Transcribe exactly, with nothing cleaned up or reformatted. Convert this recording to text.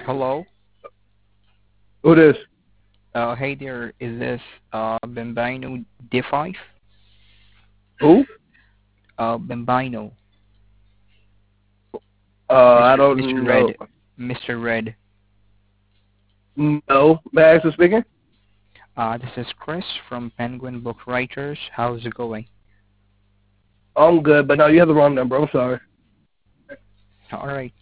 Hello. Who this? Uh, hey there. Is this uh Bambino D five? Who? Uh, Bambino, Uh, I Mister Mister don't know. Red, Mister Red. No. Max is speaking? Uh, this is Chris from Penguin Book Writers. How's it going? I'm good, but no, you have the wrong number. I'm sorry. All right.